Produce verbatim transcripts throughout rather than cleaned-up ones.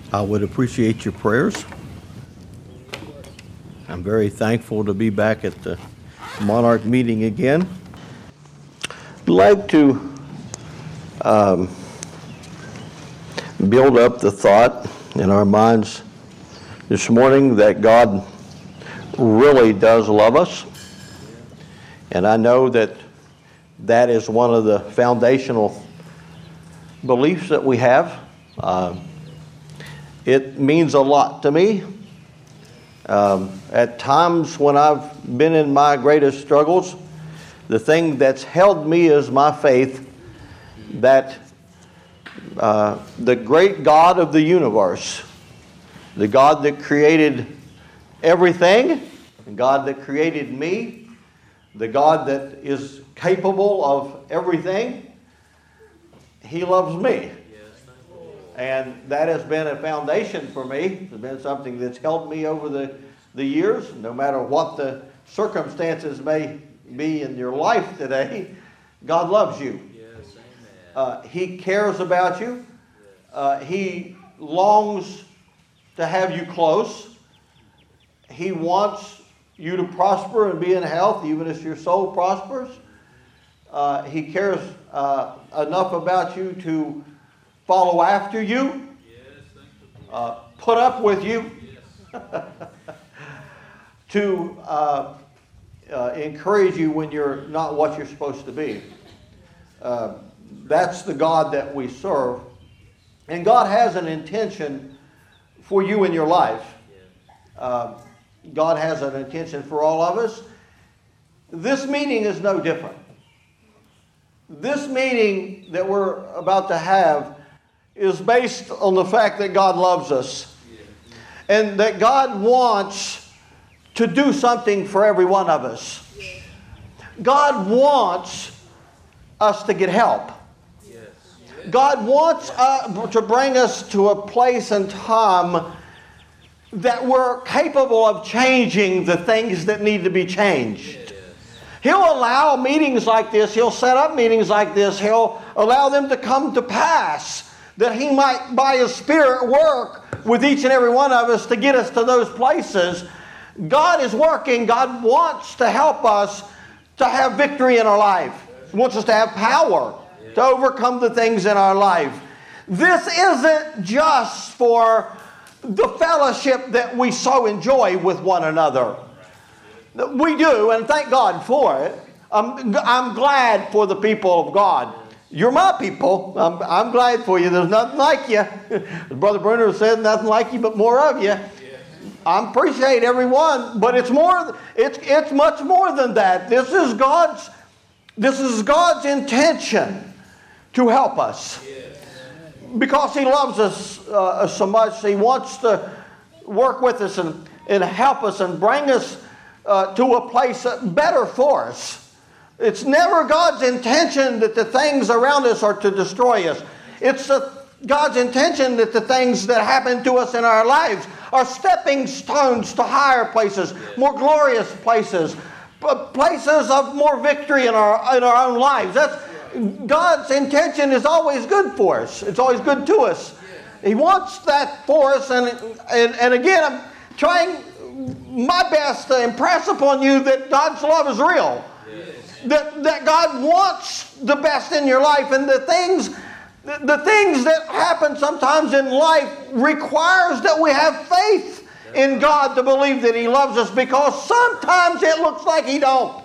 I would appreciate your prayers. I'm very thankful to be back at the Monarch meeting again. I'd like to um, build up the thought in our minds this morning that God really does love us. And I know that that is one of the foundational beliefs that we have. Uh, it means a lot to me. Um, at times when I've been in my greatest struggles, the thing that's held me is my faith that uh, the great God of the universe, the God that created everything, the God that created me, the God that is capable of everything, He loves me. And that has been a foundation for me. It's been something that's helped me over the, the years, no matter what the circumstances may be in your life today. God loves you. Yes, uh, he cares about you. Uh, he longs to have you close. He wants you to prosper and be in health, even as your soul prospers. Uh, he cares uh, enough about you to follow after you, uh, put up with you, to uh, uh, encourage you when you're not what you're supposed to be. Uh, that's the God that we serve. And God has an intention for you in your life. Uh, God has an intention for all of us. This meeting is no different. This meeting that we're about to have is based on the fact that God loves us. And that God wants to do something for every one of us. God wants us to get help. God wants uh, to bring us to a place and time that we're capable of changing the things that need to be changed. He'll allow meetings like this. He'll set up meetings like this. He'll allow them to come to pass, that He might, by His Spirit, work with each and every one of us to get us to those places. God is working. God wants to help us to have victory in our life. He wants us to have power to overcome the things in our life. This isn't just for the fellowship that we so enjoy with one another. We do, and thank God for it. I'm, I'm glad for the people of God. You're my people. I'm, I'm glad for you. There's nothing like you. As Brother Bruner said, nothing like you but more of you. I appreciate everyone, but it's more. It's it's much more than that. This is God's. This is God's intention to help us, because He loves us uh, so much. He wants to work with us and, and help us and bring us uh, to a place better for us. It's never God's intention that the things around us are to destroy us. It's uh, God's intention that the things that happen to us in our lives are stepping stones to higher places, more glorious places, places of more victory in our in our own lives. That's God's intention is always good for us. It's always good to us. He wants that for us, and and, and again, I'm trying my best to impress upon you that God's love is real. That, that God wants the best in your life, and the things the, the things that happen sometimes in life requires that we have faith in God to believe that He loves us, because sometimes it looks like He don't.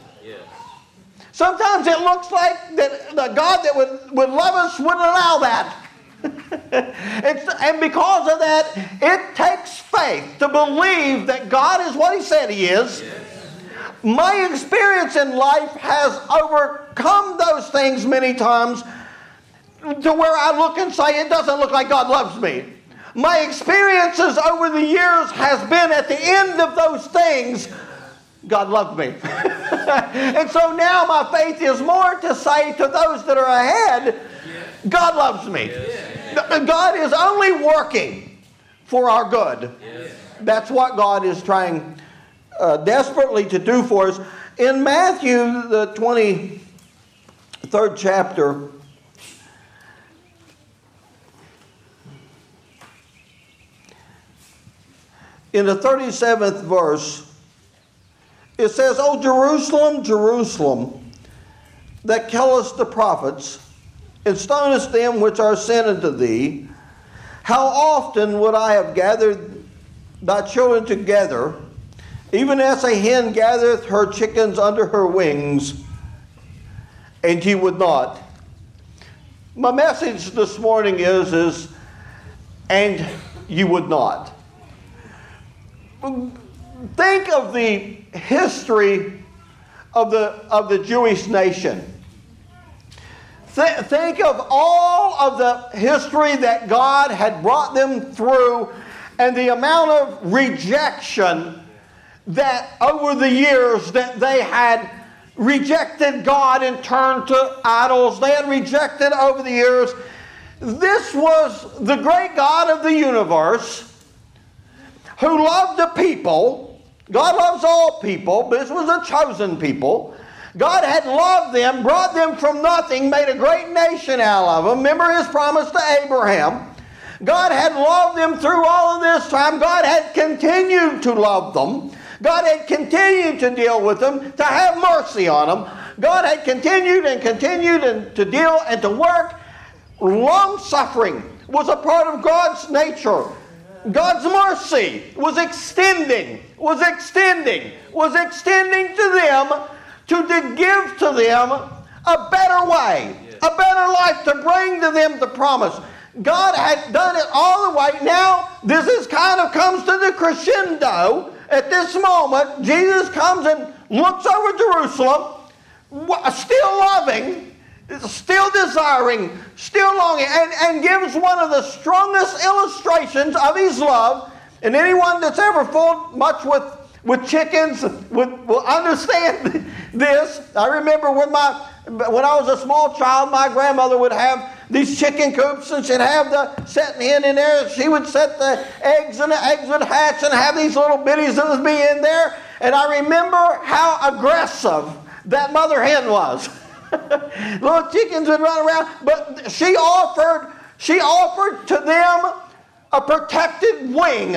Sometimes it looks like that the God that would, would love us wouldn't allow that. and, and because of that, it takes faith to believe that God is what He said He is. My experience in life has overcome those things many times to where I look and say, it doesn't look like God loves me. My experiences over the years has been at the end of those things, God loved me. And so now my faith is more to say to those that are ahead, God loves me. God is only working for our good. That's what God is trying uh, desperately to do for us. In Matthew, the twenty-third chapter, in the thirty-seventh verse, it says, O Jerusalem, Jerusalem, that killest the prophets, and stonest them which are sent unto thee, how often would I have gathered thy children together, even as a hen gathereth her chickens under her wings, and ye would not. My message this morning is, is, and you would not. Think of the history of the, of the Jewish nation. Th- think of all of the history that God had brought them through and the amount of rejection that over the years that they had rejected God and turned to idols. They had rejected over the years. This was the great God of the universe who loved the people. God loves all people, but this was a chosen people. God had loved them, brought them from nothing, made a great nation out of them. Remember His promise to Abraham. God had loved them through all of this time. God had continued to love them. God had continued to deal with them, to have mercy on them. God had continued and continued and to deal and to work. Long-suffering was a part of God's nature. God's mercy was extending, was extending, was extending to them to, to give to them a better way, a better life, to bring to them the promise. God had done it all the way. Now, this is kind of comes to the crescendo. At this moment, Jesus comes and looks over Jerusalem, still loving, still desiring, still longing, and, and gives one of the strongest illustrations of His love. And anyone that's ever fooled much with, with chickens would, will understand this. I remember when, my, when I was a small child, my grandmother would have these chicken coops, and she'd have the setting hen in there. She would set the eggs, and the eggs would hatch and have these little bitties that would be in there. And I remember how aggressive that mother hen was. Little chickens would run around, but she offered, she offered to them a protected wing.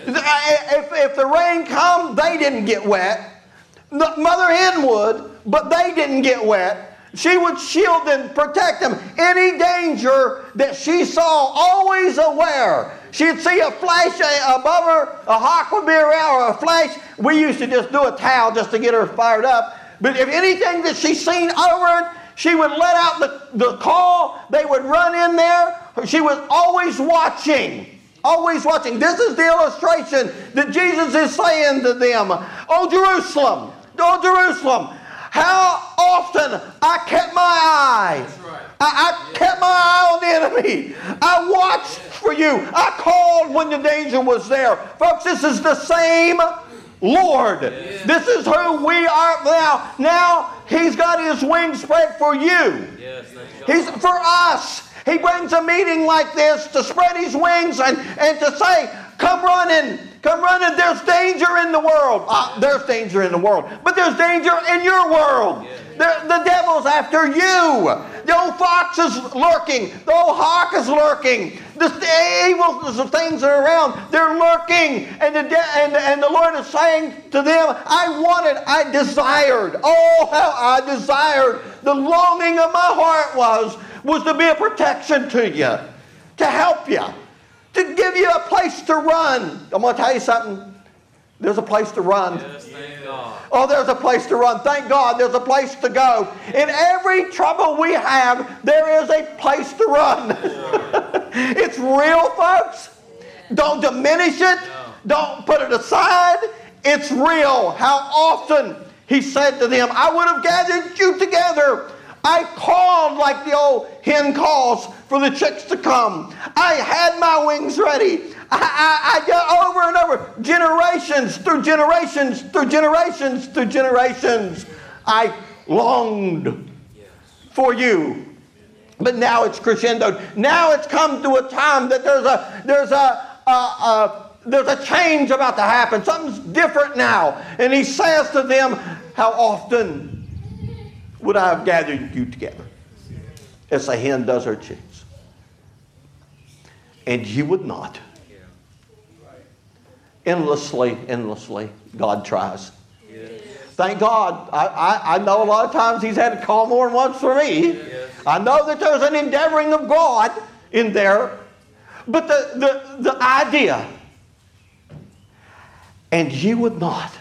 If, if the rain come, they didn't get wet. The mother hen would, but they didn't get wet. She would shield and protect them. Any danger that she saw, always aware. She'd see a flash above her, a hawk would be around, or a flash. We used to just do a towel just to get her fired up. But if anything that she seen over it, she would let out the, the call. They would run in there. She was always watching. Always watching. This is the illustration that Jesus is saying to them. Oh, Jerusalem. Oh, Jerusalem. How often I kept my eye. Right. I, I kept my eye on the enemy. I watched for you. I called when the danger was there. Folks, this is the same Lord. Yes. This is who we are now. Now, He's got His wings spread for you. Yes, He's for us. He brings a meeting like this to spread His wings and, and to say, come running. Come running. There's danger in the world. Uh, there's danger in the world. But there's danger in your world. The, the devil's after you. The old fox is lurking. The old hawk is lurking. The, the evil the things that are around, they're lurking. And the, de- and, and the Lord is saying to them, I wanted, I desired. Oh, how I desired. The longing of my heart was, was to be a protection to you. To help you. To give you a place to run. I'm going to tell you something. There's a place to run. Yes, thank God. Oh, there's a place to run. Thank God there's a place to go. In every trouble we have, there is a place to run. It's real, folks. Don't diminish it. Don't put it aside. It's real. How often He said to them, I would have gathered you together. I called like the old hen calls for the chicks to come. I had my wings ready. I, I, I got over and over. Generations through generations through generations through generations. I longed for you. But now it's crescendoed. Now it's come to a time that there's a there's a, a, a there's a change about to happen. Something's different now. And He says to them, how often would I have gathered you together as a hen does her chicks? And you would not. endlessly, endlessly, God tries. Yes. Thank God. I, I, I know a lot of times He's had to call more than once for me. Yes. I know that there's an endeavoring of God in there. But the, the, the idea, and you would not,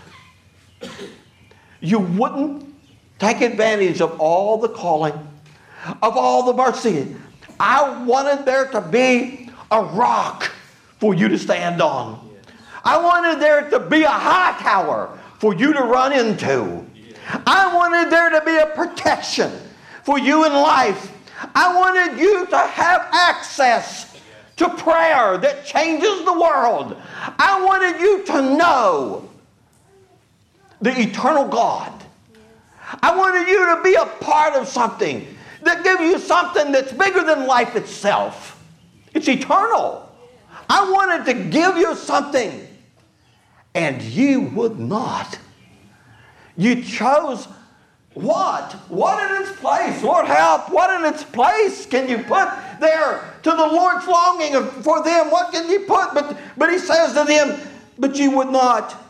you wouldn't take advantage of all the calling, of all the mercy. I wanted there to be a rock for you to stand on. I wanted there to be a high tower for you to run into. I wanted there to be a protection for you in life. I wanted you to have access to prayer that changes the world. I wanted you to know the eternal God. I wanted you to be a part of something that gives you something that's bigger than life itself. It's eternal. I wanted to give you something, and you would not. You chose what? What in its place? Lord, help. What in its place can you put there to the Lord's longing for them? What can you put? But, but He says to them, but you would not.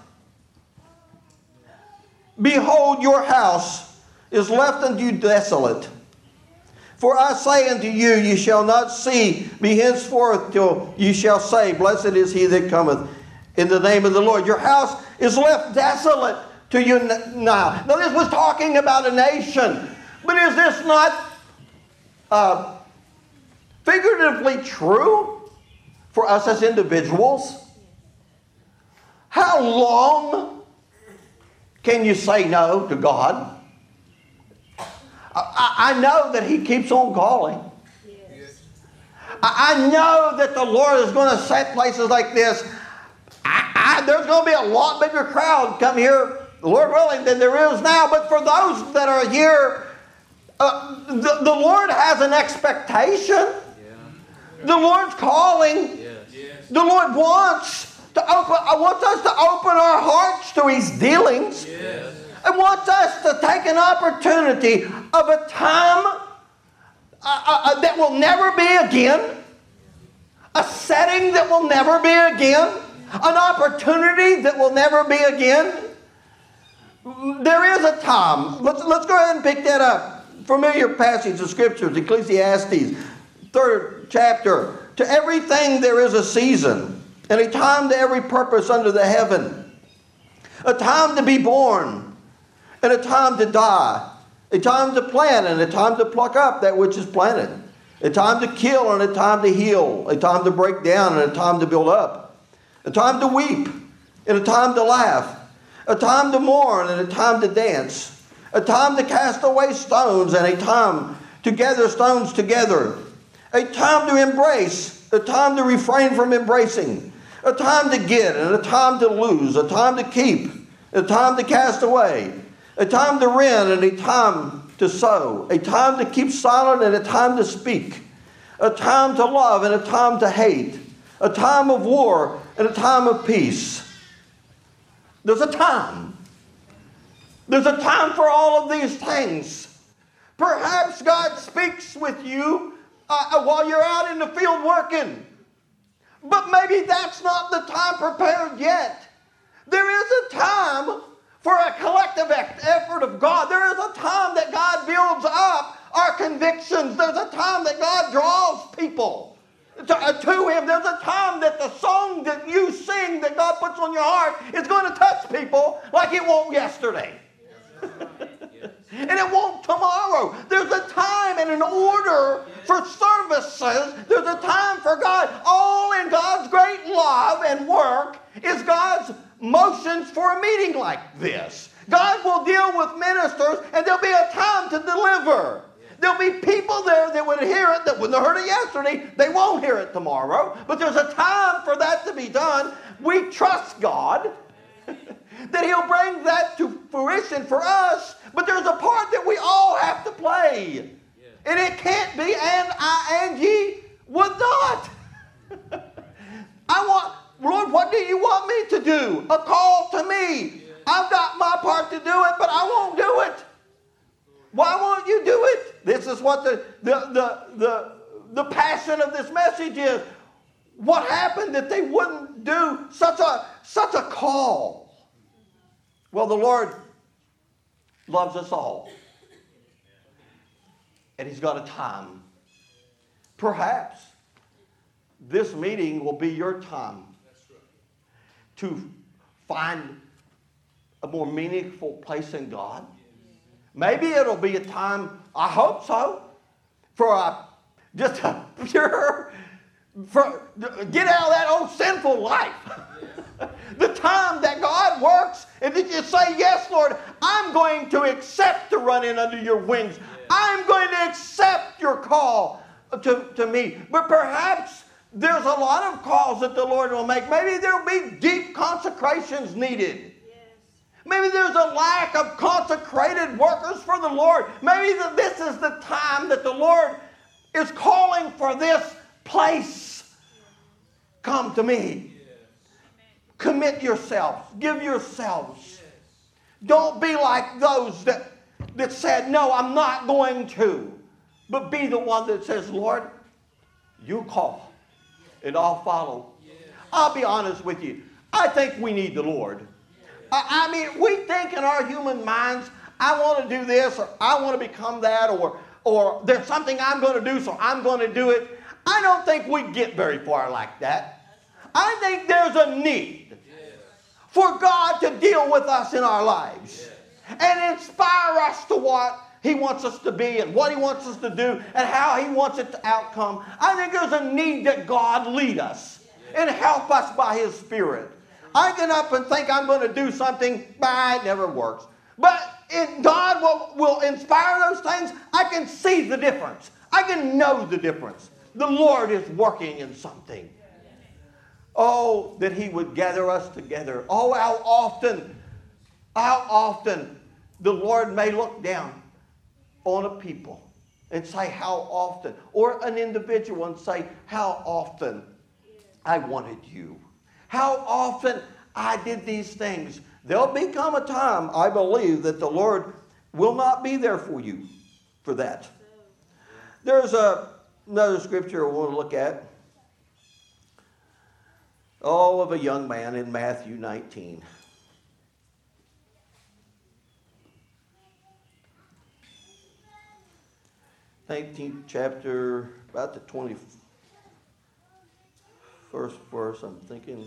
Behold, your house is left unto you desolate. For I say unto you, ye shall not see me henceforth till ye shall say, blessed is he that cometh in the name of the Lord. Your house is left desolate to you now. Now this was talking about a nation. But is this not uh, figuratively true for us as individuals? How long can you say no to God? I, I know that He keeps on calling. Yes. I, I know that the Lord is going to set places like this. I, I, there's going to be a lot bigger crowd come here, Lord willing, than there is now. But for those that are here, uh, the, the Lord has an expectation. Yeah. The Lord's calling. Yes. Yes. The Lord wants to open. Uh, wants us to open our hearts to His dealings. Yes. And wants us to take an opportunity of a time uh, uh, that will never be again, a setting that will never be again, an opportunity that will never be again. There is a time. Let's, let's go ahead and pick that up. Familiar passage of Scriptures, Ecclesiastes, third chapter. To everything there is a season, and a time to every purpose under the heaven. A time to be born, and a time to die, a time to plant and a time to pluck up that which is planted, a time to kill and a time to heal, a time to break down and a time to build up, a time to weep and a time to laugh, a time to mourn and a time to dance, a time to cast away stones and a time to gather stones together, a time to embrace, a time to refrain from embracing, a time to get and a time to lose, a time to keep, a time to cast away, a time to rend and a time to sow, a time to keep silent and a time to speak, a time to love and a time to hate, a time of war and a time of peace. There's a time. There's a time for all of these things. Perhaps God speaks with you uh, while you're out in the field working. But maybe that's not the time prepared yet. There is a time for a collective effort of God. There is a time that God builds up our convictions. There's a time that God draws people to, uh, to Him. There's a time that the song that you sing that God puts on your heart is going to touch people like it won't yesterday. And it won't tomorrow. There's a time and an order for services. There's a time for God. All in God's great love and work is God's motions for a meeting like this. God will deal with ministers, and there'll be a time to deliver. There'll be people there that would hear it that wouldn't have heard it yesterday. They won't hear it tomorrow. But there's a time for that to be done. We trust God that He'll bring that to fruition for us. But there's a part that we all have to play. And it can't be and I and ye would not. I want, Lord, what do you want me to do? A call to me. I've got my part to do it, but I won't do it. Why won't you do it? This is what the, the, the, the, the passion of this message is. What happened that they wouldn't do such a such a call. Well, the Lord loves us all. And He's got a time. Perhaps this meeting will be your time to find a more meaningful place in God. Maybe it'll be a time, I hope so, for a, just a pure, for, get out of that old sinful life. The time that God works and that you say, yes, Lord, I'm going to accept to run in under your wings. I'm going to accept your call to, to me. But perhaps there's a lot of calls that the Lord will make. Maybe there'll be deep consecrations needed. Maybe there's a lack of consecrated workers for the Lord. Maybe that this is the time that the Lord is calling for this place. Come to me. Commit yourselves. Give yourselves. Don't be like those that, that said, no, I'm not going to. But be the one that says, Lord, you call and I'll follow. I'll be honest with you. I think we need the Lord. I, I mean, we think in our human minds, I want to do this or I want to become that or, or there's something I'm going to do, so I'm going to do it. I don't think we get very far like that. I think there's a need for God to deal with us in our lives and inspire us to what He wants us to be and what He wants us to do and how He wants it to outcome. I think there's a need that God lead us and help us by His Spirit. I get up and think I'm going to do something, bah, it never works. But if God will, will inspire those things, I can see the difference. I can know the difference. The Lord is working in something. Oh, that He would gather us together. Oh, how often, how often the Lord may look down on a people and say, how often? Or an individual and say, how often I wanted you. How often I did these things. There'll become a time, I believe, that the Lord will not be there for you for that. There's a, another scripture I want to look at. Oh, of a young man in Matthew nineteen. nineteenth chapter, about the twenty-first verse, I'm thinking.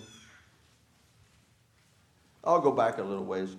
I'll go back a little ways.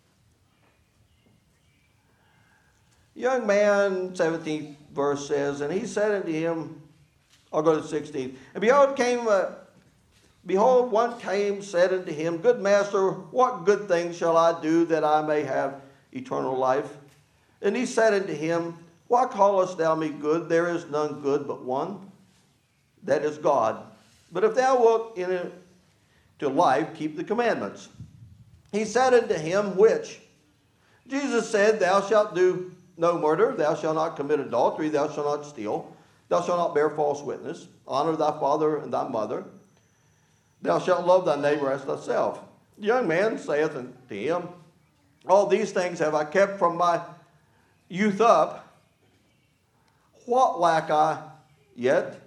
Young man, seventeenth verse says, and he said unto him, I'll go to the sixteenth. And behold, came a Behold, one came, said unto him, Good master, what good thing shall I do that I may have eternal life? And he said unto him, Why callest thou me good? There is none good but one, that is God. But if thou wilt enter to life, keep the commandments. He said unto him, Which? Jesus said, Thou shalt do no murder, thou shalt not commit adultery, thou shalt not steal, thou shalt not bear false witness, honor thy father and thy mother. Thou shalt love thy neighbor as thyself. The young man saith unto him, All these things have I kept from my youth up. What lack I yet?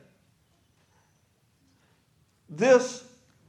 This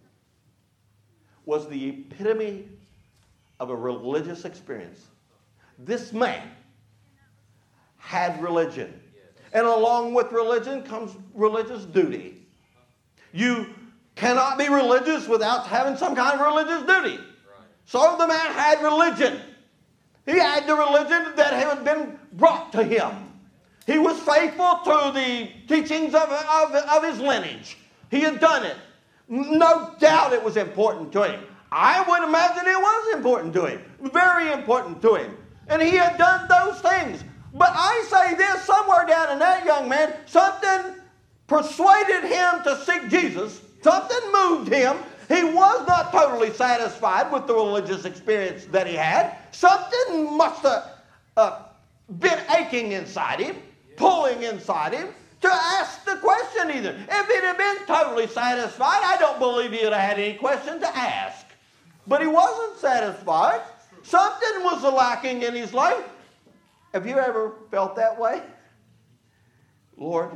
was the epitome of a religious experience. This man had religion. And along with religion comes religious duty. You cannot be religious without having some kind of religious duty. Right. So the man had religion. He had the religion that had been brought to him. He was faithful to the teachings of, of, of his lineage. He had done it. No doubt it was important to him. I would imagine it was important to him. Very important to him. And he had done those things. But I say this, somewhere down in that young man, something persuaded him to seek Jesus. Something moved him. He was not totally satisfied with the religious experience that he had. Something must have uh, been aching inside him, pulling inside him, to ask the question either. If it had been totally satisfied, I don't believe he would have had any question to ask. But he wasn't satisfied. Something was lacking in his life. Have you ever felt that way? Lord,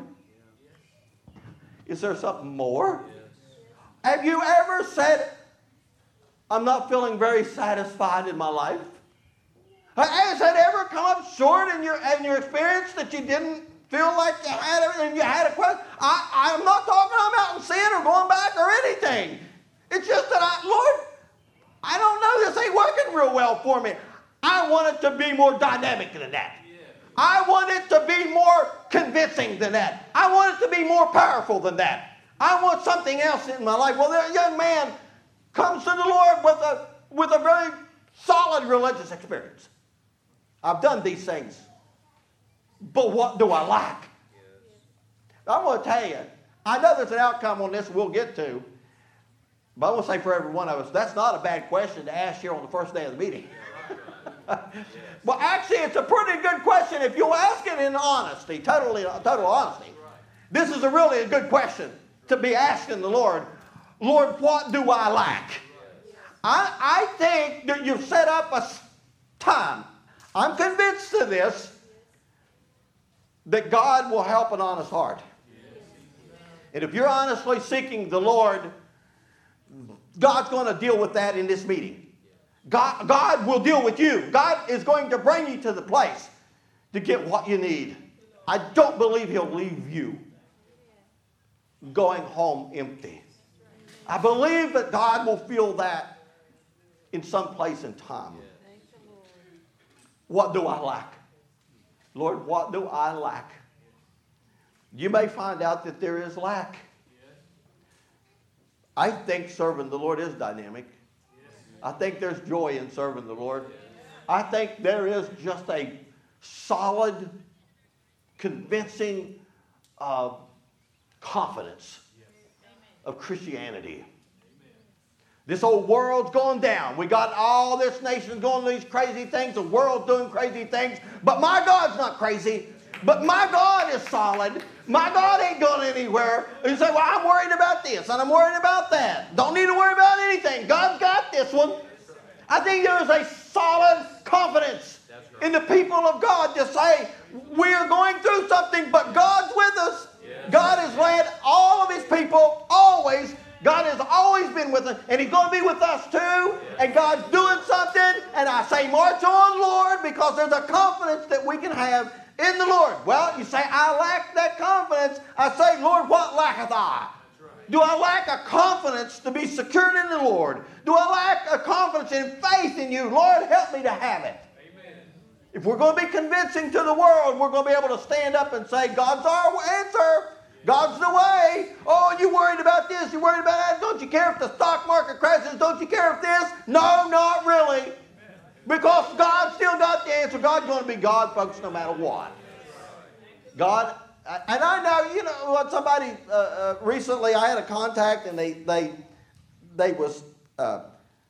is there something more? Have you ever said, I'm not feeling very satisfied in my life. Has it ever come up short in your, in your experience that you didn't feel like you had it and you had a question? I, I'm not talking I'm out in sin or going back or anything. It's just that, I, Lord, I don't know, this ain't working real well for me. I want it to be more dynamic than that. I want it to be more convincing than that. I want it to be more powerful than that. I want something else in my life. Well, a young man comes to the Lord with a, with a very solid religious experience. I've done these things, but what do I lack? I'm going to tell you, I know there's an outcome on this we'll get to, but I want to say for every one of us, that's not a bad question to ask here on the first day of the meeting. Well, actually, it's a pretty good question if you ask it in honesty, totally, total honesty. This is a really a good question to be asking the Lord. Lord, what do I lack? I, I think that you've set up a time. I'm convinced of this, that God will help an honest heart. And if you're honestly seeking the Lord, God's going to deal with that in this meeting. God, God will deal with you. God is going to bring you to the place to get what you need. I don't believe He'll leave you going home empty. I believe that God will feel that in some place and time. What do I lack? Lord, what do I lack? You may find out that there is lack. I think serving the Lord is dynamic. I think there's joy in serving the Lord. I think there is just a solid, convincing uh, confidence of Christianity. This old world's going down. We got all this nation going these crazy things. The world's doing crazy things. But my God's not crazy. But my God is solid. My God ain't going anywhere. You say, well, I'm worried about this and I'm worried about that. Don't need to worry about anything. God's got this one. I think there is a solid confidence in the people of God to say, we're going through something, but God's with us. God has led all of His people always. God has always been with us, and He's going to be with us too. And God's doing something, and I say, march on, Lord, because there's a confidence that we can have in the Lord. Well, you say, I lack that confidence. I say, Lord, what lacketh I? Do I lack a confidence to be secured in the Lord? Do I lack a confidence in faith in you? Lord, help me to have it. Amen. If we're going to be convincing to the world, we're going to be able to stand up and say, God's our answer. God's the way. Oh, you worried about this, you worried about that. Don't you care if the stock market crashes? Don't you care if this? No, not really. Because God still got the answer. God's going to be God, folks, no matter what. God, and I know, you know, what somebody uh, uh, recently, I had a contact, and they they they was, uh,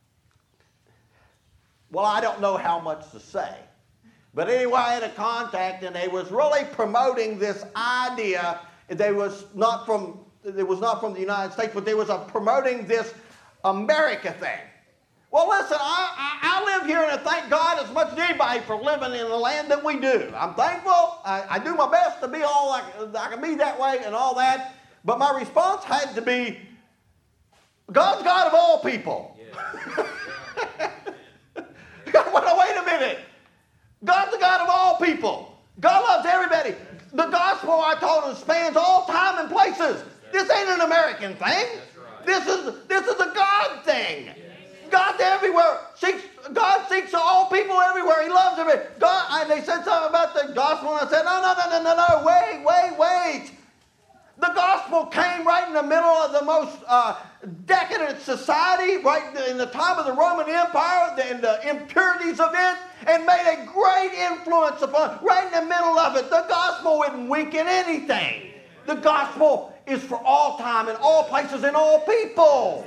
well, I don't know how much to say, but anyway, I had a contact, and they was really promoting this idea. They was not from, it was not from the United States, but they was uh, promoting this America thing. Well, listen, I, I, I live here, and I thank God as much as anybody for living in the land that we do. I'm thankful. I, I do my best to be all like I can be that way and all that. But my response had to be, God's God of all people. Yeah. Well, wait a minute. God's the God of all people. God loves everybody. The gospel, I told him, spans all time and places. This ain't an American thing. Right. This is this is a God thing. Yes. God's everywhere. Seeks, God seeks all people everywhere. He loves everybody. God, and they said something about the gospel, and I said, no, no, no, no, no, no, wait, wait, wait. The gospel came right in the middle of the most uh, decadent society, right in the time of the Roman Empire, and the impurities of it, and made a great influence upon, right in the middle of it. The gospel wouldn't weaken anything. The gospel is for all time, and all places, and all people.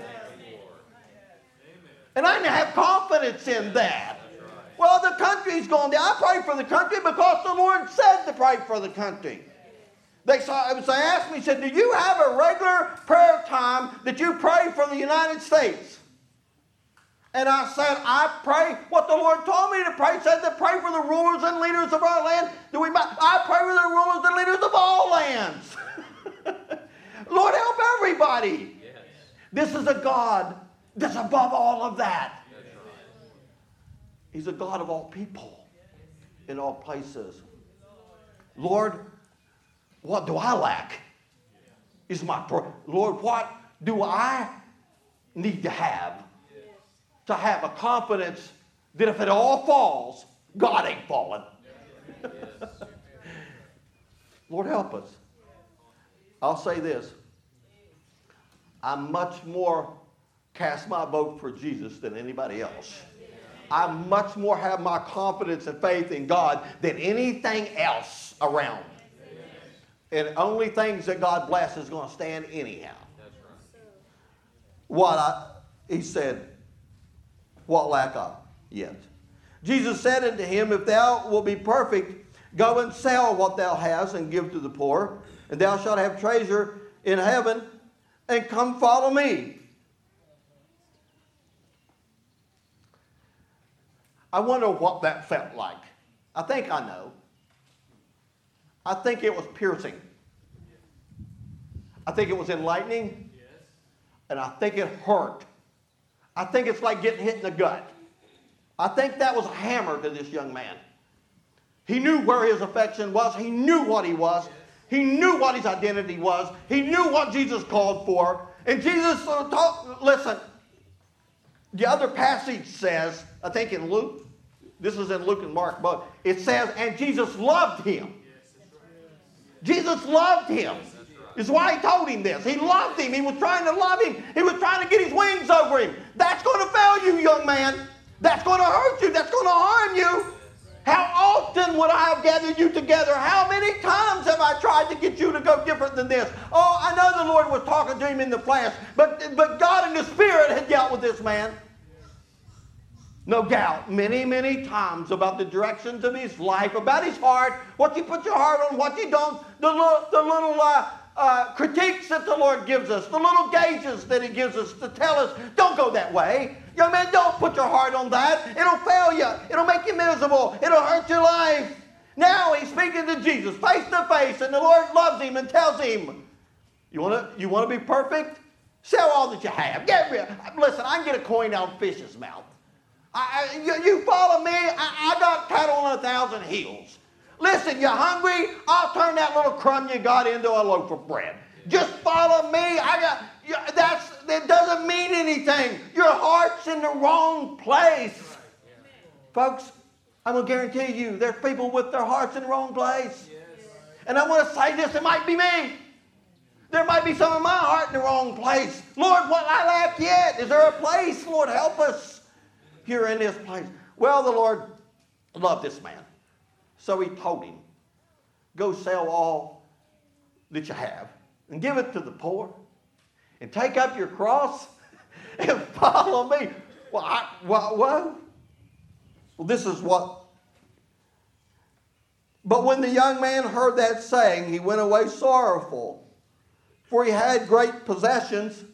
And I have confidence in that. Well, the country's going down. I pray for the country because the Lord said to pray for the country. They, saw, they asked me, said, do you have a regular prayer time that you pray for the United States? And I said, I pray what the Lord told me to pray. He said to pray for the rulers and leaders of our land. Do we? I pray for the rulers and leaders of all lands. Lord, help everybody. Yes. This is a God that's above all of that. He's a God of all people in all places. Lord, what do I lack? Is my prayer. Lord, what do I need to have to have a confidence that if it all falls, God ain't falling? Lord, help us. I'll say this. I much more cast my vote for Jesus than anybody else. I much more have my confidence and faith in God than anything else around. And only things that God bless is going to stand anyhow. What I, he said, what lack I yet? Jesus said unto him, if thou wilt be perfect, go and sell what thou hast and give to the poor, and thou shalt have treasure in heaven, and come follow me. I wonder what that felt like. I think I know. I think it was piercing. I think it was enlightening. And I think it hurt. I think it's like getting hit in the gut. I think that was a hammer to this young man. He knew where his affection was. He knew what he was. He knew what his identity was. He knew what Jesus called for. And Jesus uh, taught, listen, the other passage says, I think in Luke, this is in Luke and Mark, but it says, and Jesus loved him. Jesus loved him. Is why he told him this. He loved him. He was trying to love him. He was trying to get his wings over him. That's going to fail you, young man. That's going to hurt you. That's going to harm you. How often would I have gathered you together? How many times have I tried to get you to go different than this? Oh, I know the Lord was talking to him in the flesh, but, but God in the Spirit had dealt with this man. No doubt, many, many times about the directions of his life, about his heart, what you put your heart on, what you don't, the little, the little uh, uh, critiques that the Lord gives us, the little gauges that he gives us to tell us, don't go that way. Young man, don't put your heart on that. It'll fail you. It'll make you miserable. It'll hurt your life. Now he's speaking to Jesus face to face, and the Lord loves him and tells him, you want to you want to be perfect? Sell all that you have. Get rid. Listen, I can get a coin out of a fish's mouth. I, I, you, you follow me? I, I got cattle on a thousand hills. Listen, you hungry? I'll turn that little crumb you got into a loaf of bread. Just follow me. I got you, that's that doesn't mean anything. Your heart's in the wrong place, folks. I'm gonna guarantee you, there's people with their hearts in the wrong place. And I want to say this. It might be me. There might be some of my heart in the wrong place. Lord, what I lack yet? Is there a place? Lord, help us. Here in this place. Well, the Lord loved this man. So he told him, go sell all that you have and give it to the poor and take up your cross and follow me. Well, I, what, what? Well, this is what. But when the young man heard that saying, he went away sorrowful, for he had great possessions,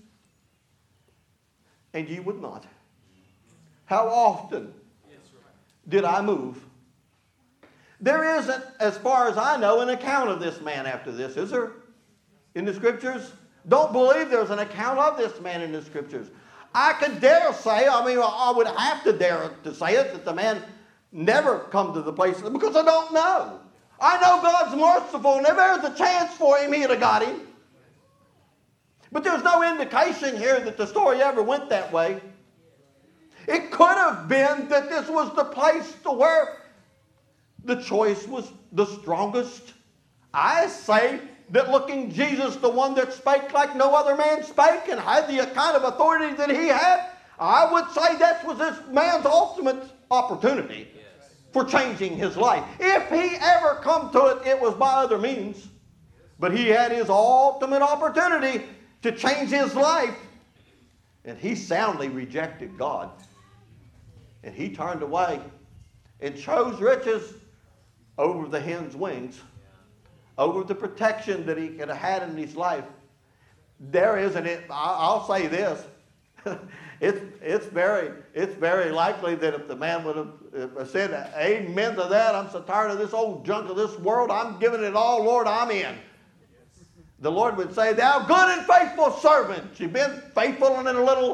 and ye would not. How often did I move? There isn't, as far as I know, an account of this man after this, is there? In the Scriptures? Don't believe there's an account of this man in the Scriptures. I could dare say, I mean, I would have to dare to say it, that the man never come to the place, because I don't know. I know God's merciful, and if there's a chance for him, he'd have got him. But there's no indication here that the story ever went that way. It could have been that this was the place to where the choice was the strongest. I say that looking Jesus, the one that spake like no other man spake and had the kind of authority that he had, I would say that was this man's ultimate opportunity for changing his life. If he ever come to it, it was by other means. But he had his ultimate opportunity to change his life. And he soundly rejected God. And he turned away and chose riches over the hen's wings, over the protection that he could have had in his life. There isn't it. I'll say this. it's, it's, very, it's very likely that if the man would have said, amen to that, I'm so tired of this old junk of this world, I'm giving it all, Lord, I'm in. The Lord would say, thou good and faithful servant. You've been faithful in a little,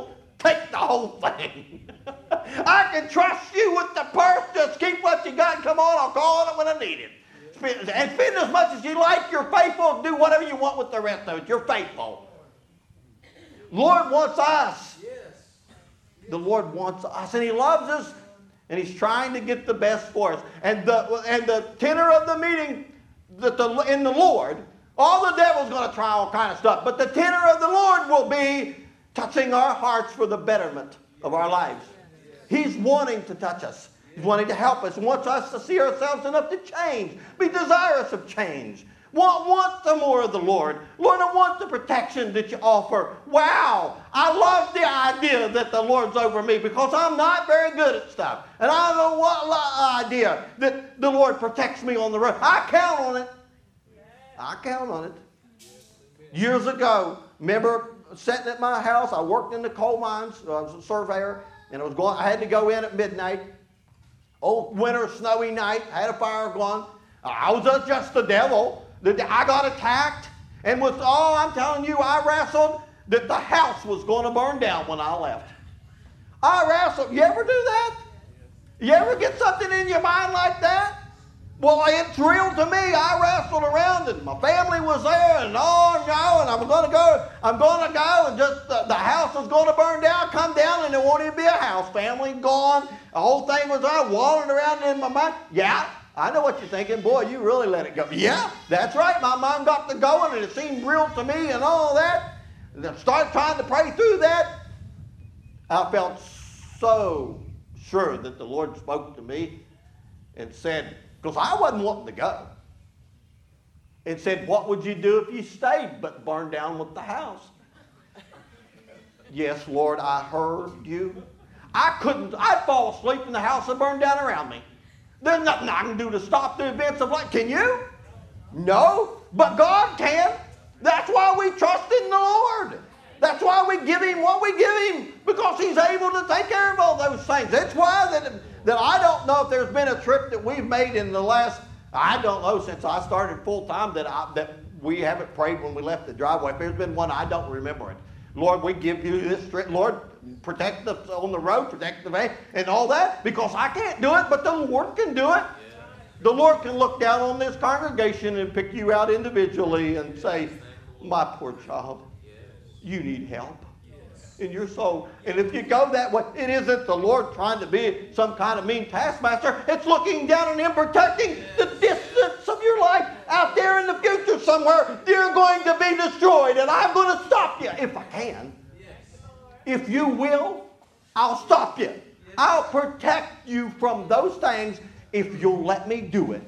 take the whole thing. I can trust you with the purse. Just keep what you got and come on. I'll call on it when I need it. Spend, and spend as much as you like. You're faithful. Do whatever you want with the rest of it. You're faithful. Lord wants us. The Lord wants us, and He loves us, and He's trying to get the best for us. And the and the tenor of the meeting, that the in the Lord, all the devil's going to try all kind of stuff, but the tenor of the Lord will be touching our hearts for the betterment of our lives. He's wanting to touch us. He's wanting to help us. He wants us to see ourselves enough to change, be desirous of change. Want, want the more of the Lord. Lord, I want the protection that you offer. Wow, I love the idea that the Lord's over me because I'm not very good at stuff. And I don't want the idea that the Lord protects me on the road. I count on it. I count on it. Years ago, remember sitting at my house, I worked in the coal mines, I was a surveyor, and I was going, I had to go in at midnight. Old winter, snowy night, I had a fire going. I was just the devil. I got attacked, and with all I'm telling you, I wrestled that the house was going to burn down when I left. I wrestled. You ever do that? You ever get something in your mind like that? Well, it's real to me. I wrestled around, and my family was there, and oh no, and I'm going to go. I'm going to go, and just the, the house is going to burn down. Come down, and there won't even be a house. Family gone. The whole thing was I wallowing around in my mind. Yeah. I know what you're thinking. Boy, you really let it go. Yeah, that's right. My mind got to going, and it seemed real to me and all that. And I started trying to pray through that. I felt so sure that the Lord spoke to me and said, because I wasn't wanting to go, and said, what would you do if you stayed but burned down with the house? Yes, Lord, I heard you. I couldn't, I'd fall asleep in the house that burned down around me. There's nothing I can do to stop the events of life. Can you? No, but God can. That's why we trust in the Lord. That's why we give Him what we give Him, because He's able to take care of all those things. That's why that, that I don't know if there's been a trip that we've made in the last, I don't know, since I started full time that, I, that we haven't prayed when we left the driveway. If there's been one, I don't remember it. Lord, we give you this trip. Lord, protect us on the road, protect the van, and all that, because I can't do it, but the Lord can do it. Yeah. The Lord can look down on this congregation and pick you out individually and say, my poor child, you need help in your soul. And if you go that way, it isn't the Lord trying to be some kind of mean taskmaster. It's looking down on Him, protecting the distance of your life out there in the future somewhere. You're going to be destroyed, and I'm going to stop you if I can. If you will, I'll stop you. I'll protect you from those things if you'll let me do it.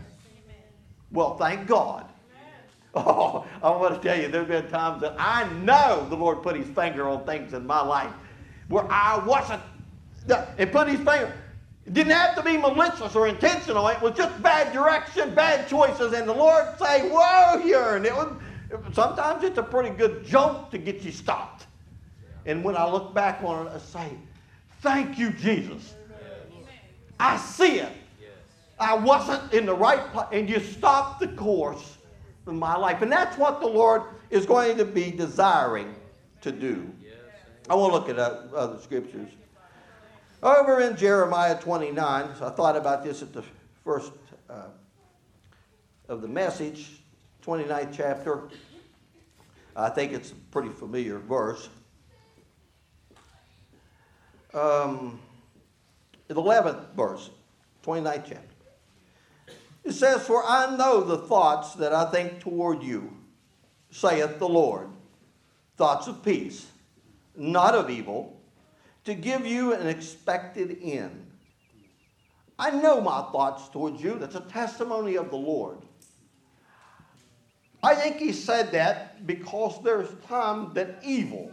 Well, thank God. Oh, I want to tell you, there have been times that I know the Lord put His finger on things in my life where I wasn't, and put His finger. It didn't have to be malicious or intentional. It was just bad direction, bad choices, and the Lord say, whoa, here. And it was, sometimes it's a pretty good joke to get you stopped. And when I look back on it, I say, thank you, Jesus. I see it. I wasn't in the right place, and you stopped the course of my life. And that's what the Lord is going to be desiring to do. I want to look at other scriptures. Over in Jeremiah twenty-nine, so I thought about this at the first uh, of the message, twenty-ninth chapter. I think it's a pretty familiar verse. Um, the eleventh verse, twenty-ninth chapter. It says, for I know the thoughts that I think toward you, saith the Lord, thoughts of peace, not of evil, to give you an expected end. I know my thoughts towards you. That's a testimony of the Lord. I think He said that because there's time that evil,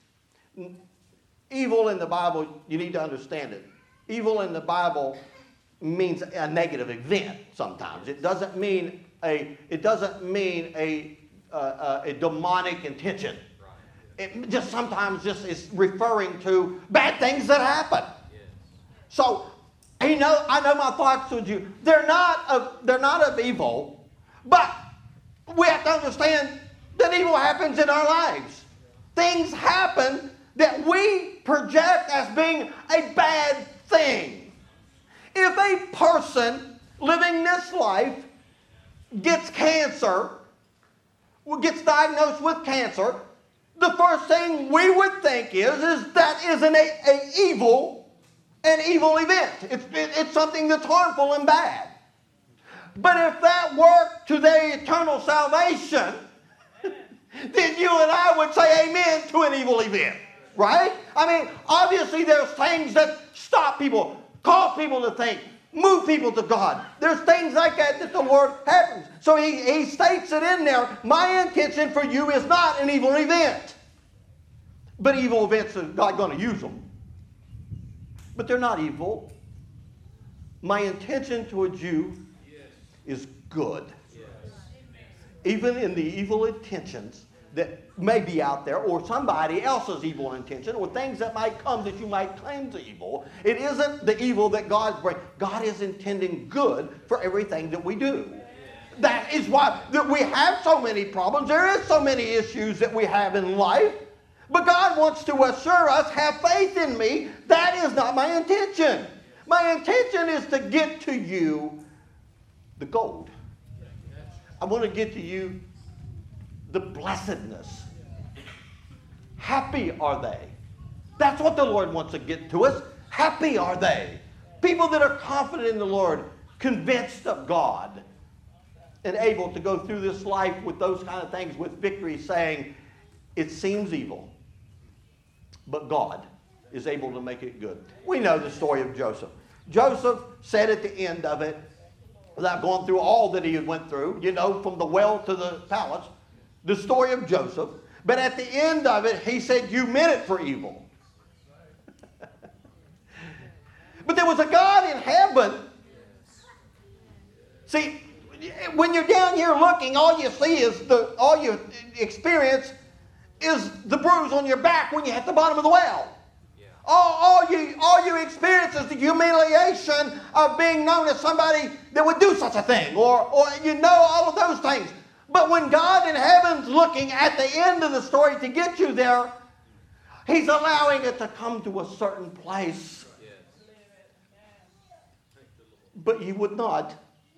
evil in the Bible, you need to understand it. Evil in the Bible means a negative event sometimes. It doesn't mean a, it doesn't mean a, uh, a demonic intention. It just sometimes just is referring to bad things that happen. So, you know, I know my thoughts towards you. They're not of, they're not of evil, but we have to understand that evil happens in our lives. Things happen that we project as being a bad thing. If a person living this life gets cancer, gets diagnosed with cancer, the first thing we would think is, is that is an a, a evil, an evil event. It's, it, it's something that's harmful and bad. But if that worked to their eternal salvation, then you and I would say amen to an evil event. Right? I mean, obviously there's things that stop people, cause people to think, move people to God. There's things like that that the Lord happens. So he, he states it in there, my intention for you is not an evil event. But evil events, is God going to use them. But they're not evil. My intention towards you is good. Even in the evil intentions that may be out there, or somebody else's evil intention, or things that might come that you might claim to evil, it isn't the evil that God's bringing. God is intending good for everything that we do. That is why that we have so many problems. There is so many issues that we have in life. But God wants to assure us, have faith in me. That is not my intention. My intention is to get to you the gold. I want to get to you the blessedness. Happy are they. That's what the Lord wants to get to us. Happy are they. People that are confident in the Lord, convinced of God, and able to go through this life with those kind of things with victory, saying, it seems evil, but God is able to make it good. We know the story of Joseph. Joseph said at the end of it, without going through all that he had went through, you know, from the well to the palace, the story of Joseph. But at the end of it, he said, you meant it for evil. But there was a God in heaven. See, when you're down here looking, all you see is the, all you experience is the bruise on your back when you're at the bottom of the well. All, all, you, all you experience is the humiliation of being known as somebody that would do such a thing. Or, or you know all of those things. But when God in heaven's looking at the end of the story to get you there, He's allowing it to come to a certain place. But you would not.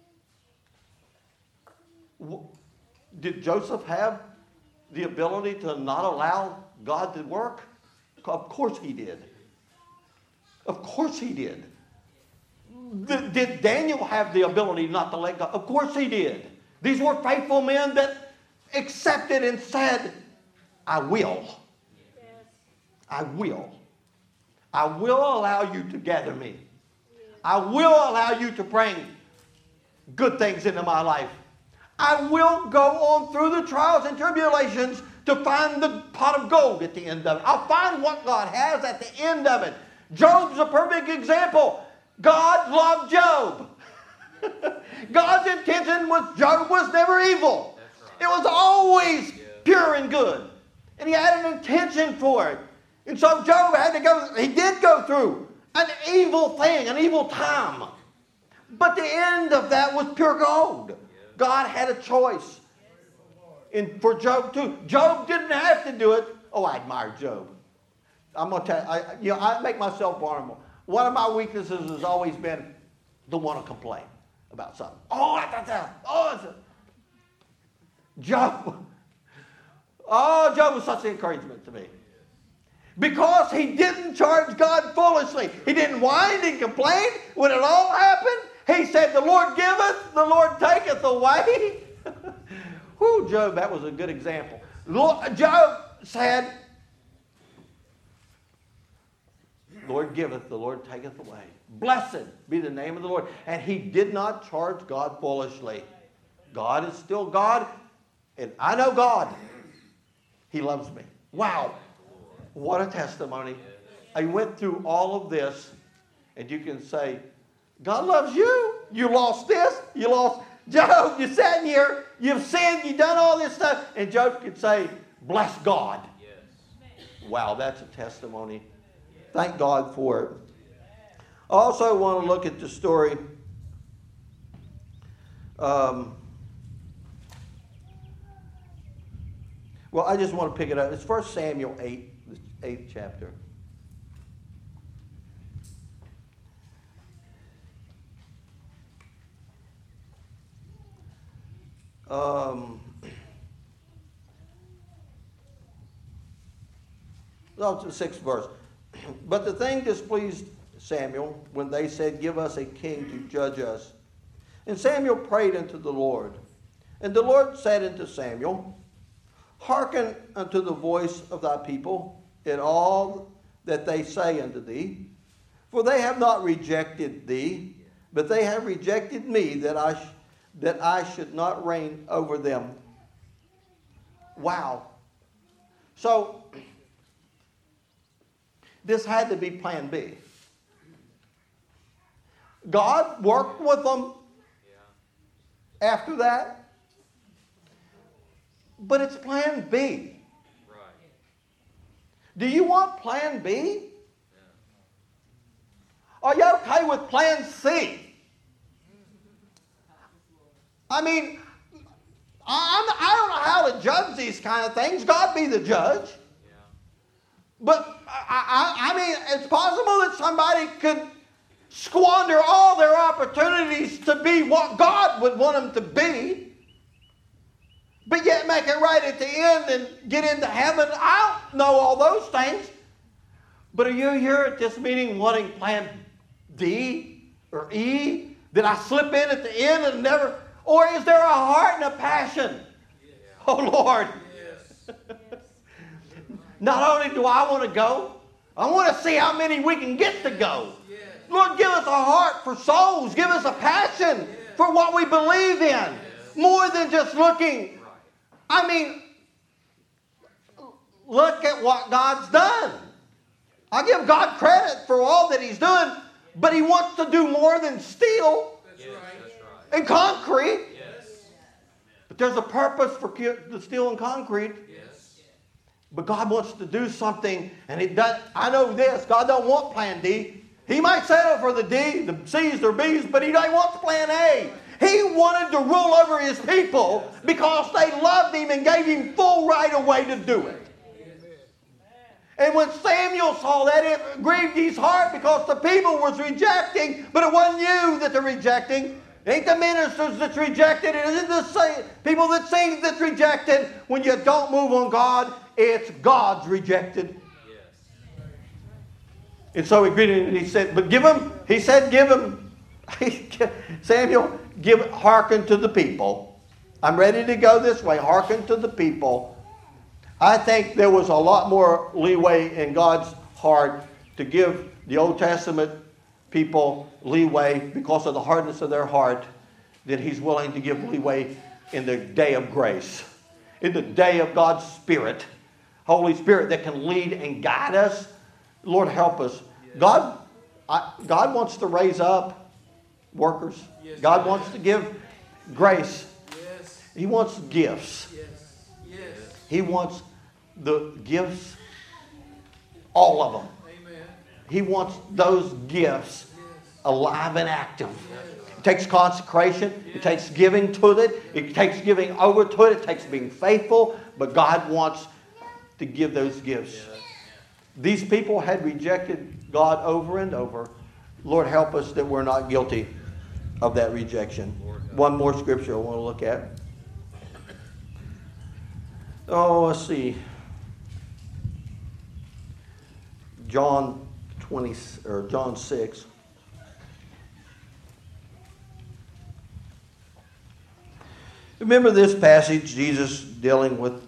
Did Joseph have the ability to not allow God to work? Of course he did. Of course he did. Did, did Daniel have the ability not to let God? Of course he did. These were faithful men that accepted and said, I will. I will. I will allow you to gather me. I will allow you to bring good things into my life. I will go on through the trials and tribulations to find the pot of gold at the end of it. I'll find what God has at the end of it. Job's a perfect example. God loved Job. God's intention was Job was never evil. Right. It was always yeah. pure and good. And he had an intention for it. And so Job had to go, he did go through an evil thing, an evil time. But the end of that was pure gold. Yeah. God had a choice. And for Job too. Job didn't have to do it. Oh, I admire Job. I'm going to tell you, I, you know, I make myself vulnerable. One of my weaknesses has always been to want to complain about something. Oh, I thought that. Oh, it's a... Job. Oh, Job was such an encouragement to me. Because he didn't charge God foolishly. He didn't whine and complain when it all happened. He said, the Lord giveth, the Lord taketh away. Whew, Job, that was a good example. Lord, Job said, Lord giveth, the Lord taketh away. Blessed be the name of the Lord. And he did not charge God foolishly. God is still God, and I know God. He loves me. Wow. What a testimony. I went through all of this, and you can say, God loves you. You lost this. You lost Job. You sat here. You've sinned. You've done all this stuff. And Job could say, bless God. Wow, that's a testimony. Thank God for it. I also want to look at the story. Um, well, I just want to pick it up. It's First Samuel eight, eighth chapter. Um, no, it's the sixth verse. But the thing displeased Samuel when they said, "Give us a king to judge us." And Samuel prayed unto the Lord. And the Lord said unto Samuel, "Hearken unto the voice of thy people in all that they say unto thee. For they have not rejected thee, but they have rejected me, that I, sh- that I should not reign over them." Wow. So, this had to be plan B. God worked with them after that. But it's plan B. Right. Do you want plan B? Yeah. Are you okay with plan C? I mean, I'm, I don't know how to judge these kind of things. God be the judge. Yeah. But I, I, I mean, it's possible that somebody could squander all their opportunities to be what God would want them to be, but yet make it right at the end and get into heaven. I don't know all those things. But are you here at this meeting wanting plan D or E? Did I slip in at the end and never? Or is there a heart and a passion? Yeah. Oh, Lord. Yes. Not only do I want to go, I want to see how many we can get to go. Yes. Lord, give us a heart for souls. Give us a passion yes. for what we believe in. Yes. More than just looking. I mean, look at what God's done. I give God credit for all that He's doing, but He wants to do more than steel yes, right. and concrete. Yes. But there's a purpose for the steel and concrete. Yes. But God wants to do something, and it does. I know this: God don't want Plan D. He might settle for the D, the C's or B's, but He don't want Plan A. He wanted to rule over His people because they loved Him and gave Him full right of way to do it. And when Samuel saw that, it grieved his heart because the people was rejecting, but it wasn't you that they're rejecting. It ain't the ministers that's rejected. It isn't the people that sing that's rejected. When you don't move on God, it's God's rejected. And so he greeted and he said, but give him, he said, give him, Samuel, give, hearken to the people. I'm ready to go this way. Hearken to the people. I think there was a lot more leeway in God's heart to give the Old Testament people leeway because of the hardness of their heart than He's willing to give leeway in the day of grace, in the day of God's Spirit, Holy Spirit that can lead and guide us. Lord, help us. God, I, God wants to raise up workers. Yes, God yes. wants to give grace. Yes. He wants gifts. Yes. Yes. He wants the gifts, all of them. Amen. He wants those gifts yes. alive and active. Yes. It takes consecration. Yes. It takes giving to it. It takes giving over to it. It takes being faithful. But God wants to give those gifts. Yes. These people had rejected God over and over. Lord, help us that we're not guilty of that rejection. One more scripture I want to look at. Oh, let's see. John twenty or John six. Remember this passage, Jesus dealing with.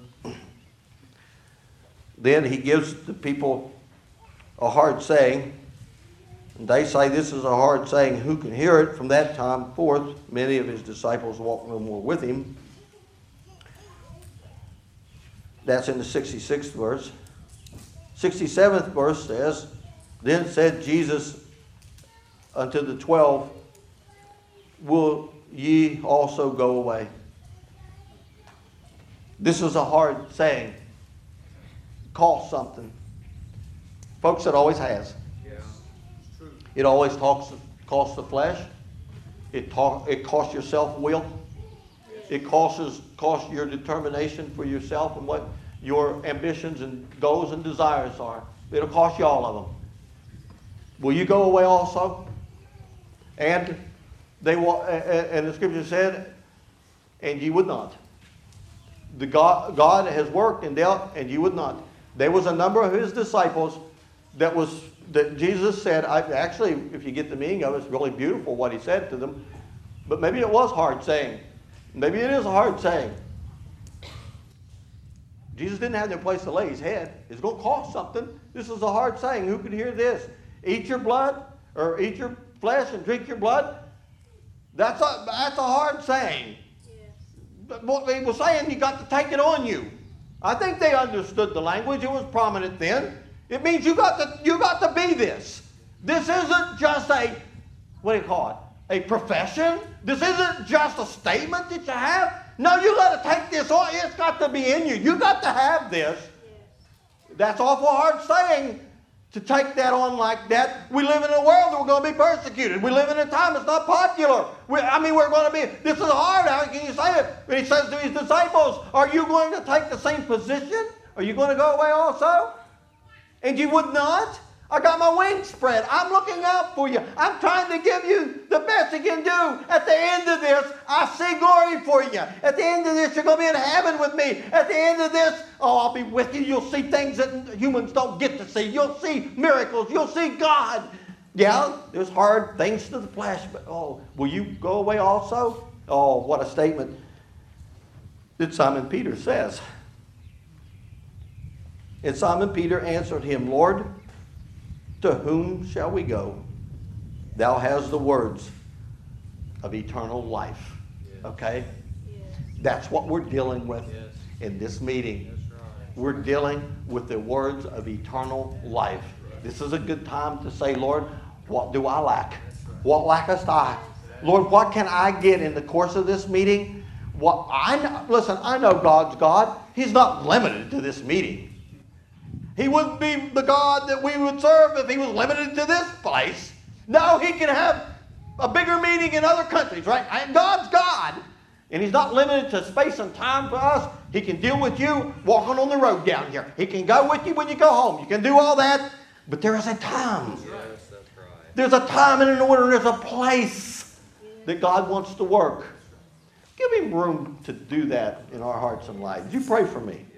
Then He gives the people a hard saying. And they say this is a hard saying. Who can hear it? From that time forth, many of His disciples walked no more with Him. That's in the sixty-sixth verse. sixty-seventh verse says, then said Jesus unto the twelve, will ye also go away? This is a hard saying. Costs something. Folks, it always has. Yeah, it's true. It always talks, costs the flesh. It, talk, it costs your self-will. Yes. It costs, costs your determination for yourself and what your ambitions and goals and desires are. It'll cost you all of them. Will you go away also? And they will, and the scripture said, and ye would not. The God, God has worked and dealt, and you would not. There was a number of his disciples that was that Jesus said. I, actually, if you get the meaning of it, it's really beautiful what he said to them. But maybe it was hard saying. Maybe it is a hard saying. Jesus didn't have no place to lay his head. It's going to cost something. This is a hard saying. Who could hear this? Eat your blood, or eat your flesh and drink your blood. That's a that's a hard saying. But what he was saying, you got to take it on you. I think they understood the language. It was prominent then. It means you got to you got to be this. This isn't just a, what do you call it? A profession. This isn't just a statement that you have. No, you got to take this on. It's got to be in you. You got to have this. That's awful hard saying, to take that on like that. We live in a world that we're going to be persecuted. We live in a time that's not popular. We, I mean, we're going to be, this is hard. How can you say it? When he says to his disciples, are you going to take the same position? Are you going to go away also? And you would not? I got my wings spread. I'm looking out for you. I'm trying to give you the best you can do. At the end of this, I see glory for you. At the end of this, you're going to be in heaven with me. At the end of this, oh, I'll be with you. You'll see things that humans don't get to see. You'll see miracles. You'll see God. Yeah, there's hard things to the flesh, but oh, will you go away also? Oh, what a statement that Simon Peter says. And Simon Peter answered him, Lord, to whom shall we go? Thou hast the words of eternal life. Yes. Okay? Yes. That's what we're dealing with yes. in this meeting. Right. We're dealing with the words of eternal life. Right. This is a good time to say, Lord, what do I lack? Right. What lackest I? Lord, what can I get in the course of this meeting? What I know, listen, I know God's God. He's not limited to this meeting. He wouldn't be the God that we would serve if he was limited to this place. No, he can have a bigger meeting in other countries, right? And God's God. And he's not limited to space and time for us. He can deal with you walking on the road down here. He can go with you when you go home. You can do all that. But there is a time. Yes, that's right. There's a time and an order. There's a place that God wants to work. Give him room to do that in our hearts and lives. You pray for me.